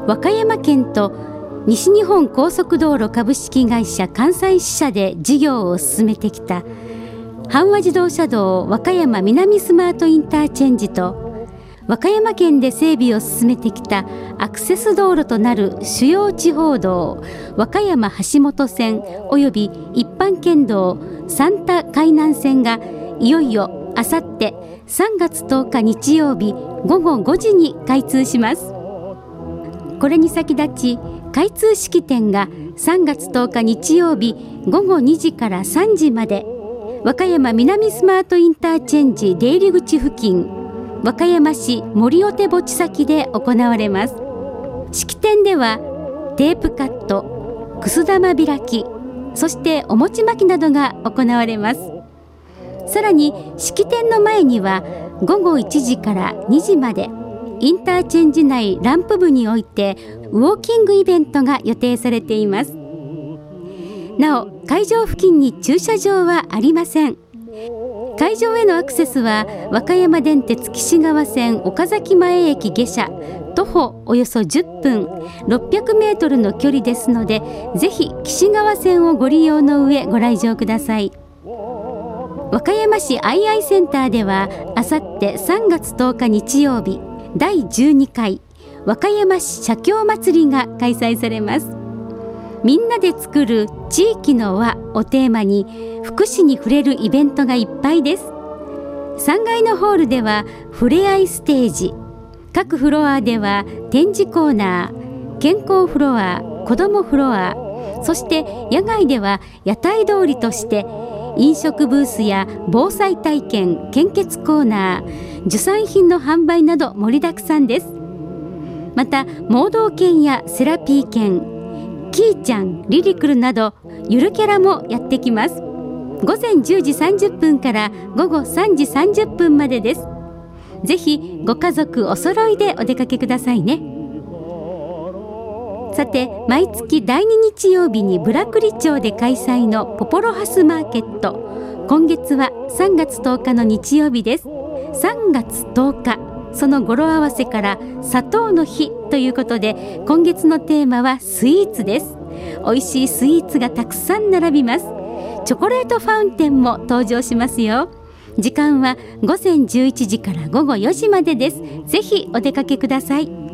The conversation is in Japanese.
和歌山県と西日本高速道路株式会社関西支社で事業を進めてきた阪和自動車道和歌山南スマートインターチェンジと和歌山県で整備を進めてきたアクセス道路となる主要地方道和歌山橋本線および一般県道三田海南線がいよいよあさって3月10日日曜日午後5時に開通します。これに先立ち開通式典が3月10日日曜日午後2時から3時まで和歌山南スマートインターチェンジ出入り口付近和歌山市森お手墓地先で行われます。式典ではテープカット、くす玉開き、そしてお餅巻きなどが行われます。さらに式典の前には午後1時から2時までインターチェンジ内ランプ部においてウォーキングイベントが予定されています。なお会場付近に駐車場はありません。会場へのアクセスは和歌山電鉄紀志川線岡崎前駅下車徒歩およそ10分600メートルの距離ですので、ぜひ紀志川線をご利用の上ご来場ください。和歌山市アイアイセンターではあさって3月10日日曜日第12回和歌山市社協祭りが開催されます。みんなで作る地域の輪をテーマに福祉に触れるイベントがいっぱいです。3階のホールではふれあいステージ、各フロアでは展示コーナー、健康フロア、子どもフロア、そして野外では屋台通りとして飲食ブースや防災体験、献血コーナー、受産品の販売など盛りだくさんです。また盲導犬やセラピー犬、キーちゃん、リリクルなどゆるキャラもやってきます。午前10時30分から午後3時30分までです。ぜひご家族お揃いでお出かけくださいね。さて、毎月第2日曜日にブラクリ町で開催のポポロハスマーケット、今月は3月10日の日曜日です。3月10日、その語呂合わせから砂糖の日ということで、今月のテーマはスイーツです。美味しいスイーツがたくさん並びます。チョコレートファウンテンも登場しますよ。時間は午前11時から午後4時までです。ぜひお出かけください。